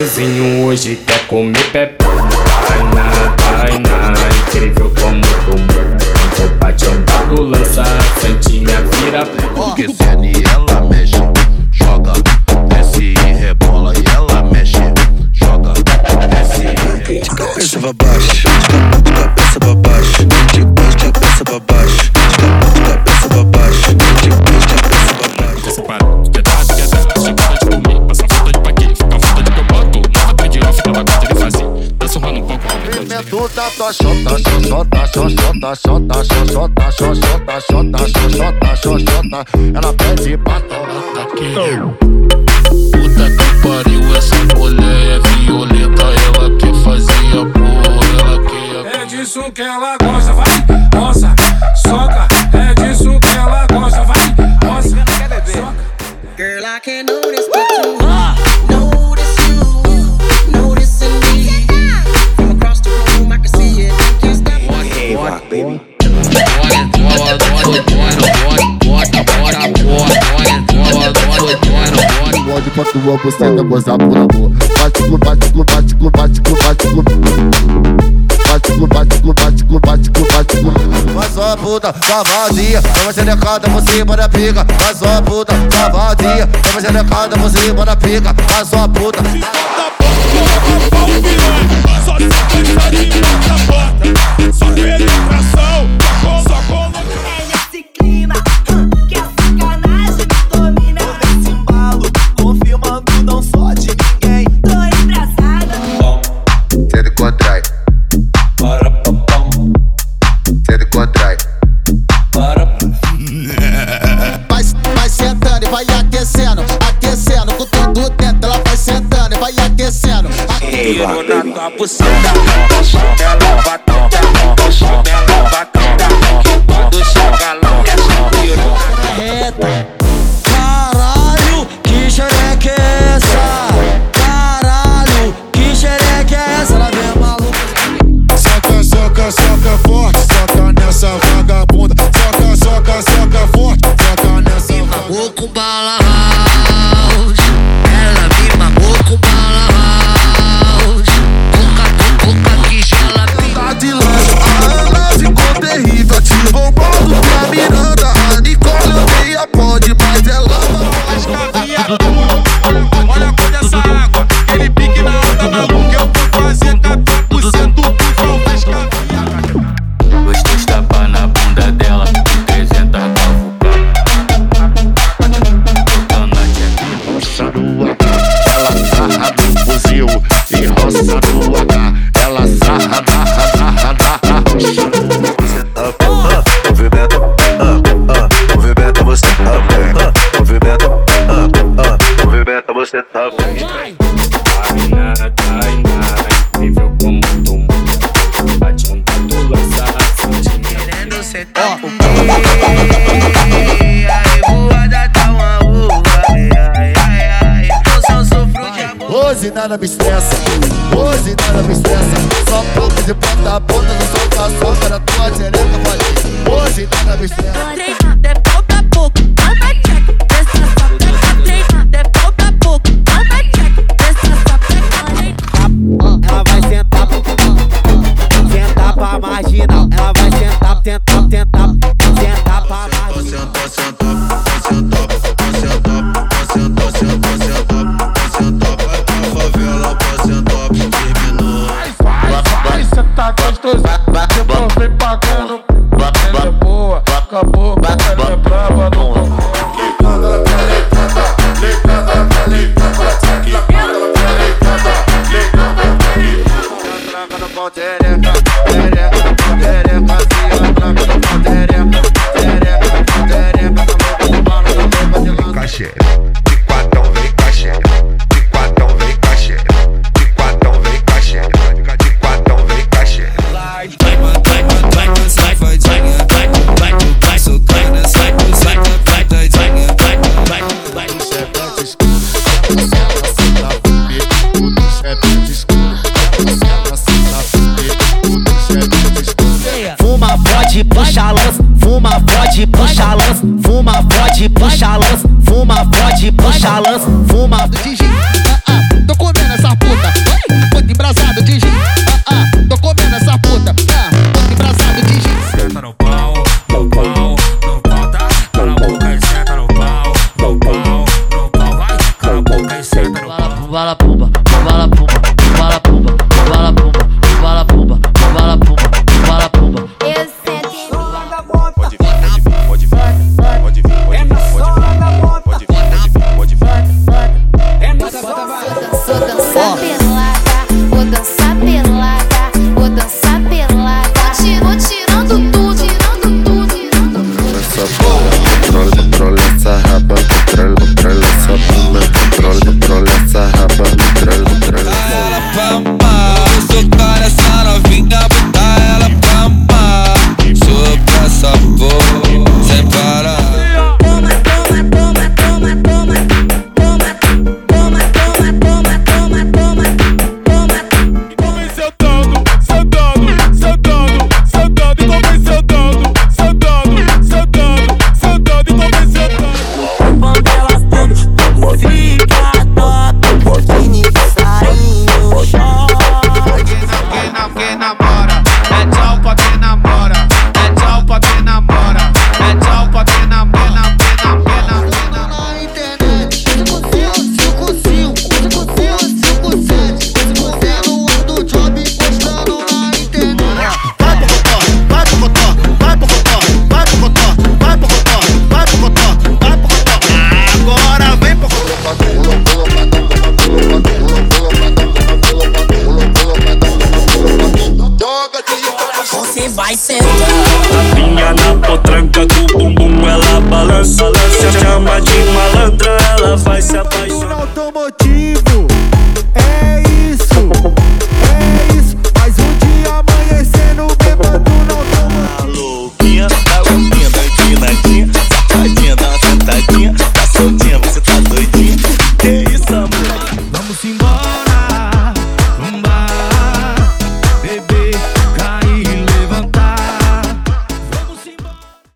Vizinho hoje quer comer pepe. Vai na, incrível como tu. O patrão do lança, santinha vira. Porque cene ela mexe, joga, desce e rebola. E ela mexe, joga, desce e rebola. De cabeça pra baixo, de cabeça pra baixo, de cabeça pra baixo, de cabeça pra baixo, de cabeça pra baixo. Separa, segunda de comer, passa falta de paquê, fica falta de boboto, nada pede off, ela gosta de fazer. Tá surrando um pouco, Movimento da tua xota, xota, xota, xota, xota, xota, xota, xota, ela pede pra tomar. Puta que pariu, essa mulher é violenta, ela quer fazer a porra, ela quer. É disso que ela gosta, vai, roça, soca. É disso que ela gosta, vai, roça, soca. Girl, I can't notice but you notice you, noticing me. From across the room, I can see it. Can't stop. Hey, rock, baby. Pode pra tua buceta, gozar por amor. Bate, bate, bate, bate, bate, bate, bate. Mas só a puta, tá vazia. Toma xerecada, você manda pica. Mas só a puta, tá vazia. Toma xerecada, você manda pica. Mas só a puta. Só safadinho na porta, só penetração, só coloca. É nesse clima que a sacanagem me domina. Nesse embalo, confirmando não só de ninguém. Tô embrasada. Sede contrai. Sede contrai. Vai sentando e vai aquecendo, aquecendo com tudo dentro. Ela vai sentando e vai aquecendo. Hey, rock, baby. Na tua buceta, ela vai tocar, ela vai tocar. Quando chega lá, Reta. Caralho, que xereca é essa? Caralho, que xereca é essa? Ela vem maluca. Soca, soca, soca forte. Soca nessa vagabunda. Soca, soca, soca forte. Soca nessa vagabunda. Mamou com bala house. Ela me mamou com bala house. Boca que gela. Tá de lanche, a Ana ficou terrível. Ativou o modo pra Miranda. A Nicole odeia pode, mas ela olha a cor dessa água, aquele pique na onda maluca. Eu vou fazer 14% do pau pescar. Gostei de tapar na bunda dela, 300 roça no H, ela sarra no fuzil. E roça no H, ela sarra na roça. Movimenta, movimenta você também. Movimenta, movimenta você também. incrível como tu. Patrão do lança, santinha. Querendo sentar pro revoada tá uma uva. Eu só sofro de amor. Hoje nada me estressa, hoje nada me estressa. Só pouco de ponta a ponta, não solta a solta na tua xereca, falei. Hoje nada me estressa. Treina, devolve a pouco, não dá check. Desce a sapeca, treina, devolve a pouco, não dá check. Desce a sapeca, Ela vai sentar, sentar pra marginal. Ela vai sentar, sentar pra marginal. Vai sentar gostoso, depois vem pagando. Ela é boa, acabou, ela é brava, não. Caché, de quatão vem caché, de quatão vem caché, de quatão vem caché, de quatão vem caché. Fuma, pode, puxa lança. Fuma, pode, puxa lança. Fuma, pode, puxa lança. Fuma, pode, puxa lança. Fuma. Tô comendo essa puta. bala pumba, bala pumba, bala pumba, bala pumba, bala pumba, bala pumba. Eu sento em Pode vir, pode vir, pode vir, pode vir, pode vir, pode vir, pode vir, Vou dançar pelada, vou dançar pelada, vou dançar pelada. Vou tirando tudo, tirando tudo, tirando tudo. Controle essa raba, controle essa bunda, controle essa raba, controle ela pra amar. Eu sou cara essa novinha, botar ela pra amar. Sopra essa porra, sem parar. Toma, toma, toma, toma, toma, toma, toma, toma, toma, toma, toma, toma. Vem sentando, sentando, sentando, sentando e vem sentando, sentando, sentando, sentando e vem sentando. Quando elas tudo fica top, mini sainho, Quem namora, é tchau pra quem namora, é tchau pra quem namora, é tchau pra quem namora, na internet. 5-5-5-5-5-7. Você no ar do job postando na internet. Vai pro cotó, vai pro cotó, vai pro cotó, vai pro cotó, vai pro cotó, vai pro cotó, vai pro cotó. Agora vem pro cotó. Você vai sentar. Tapinha na potranca, com o bumbum ela balança. Se chama de malandra, ela vai se apaixonar. Automotivo.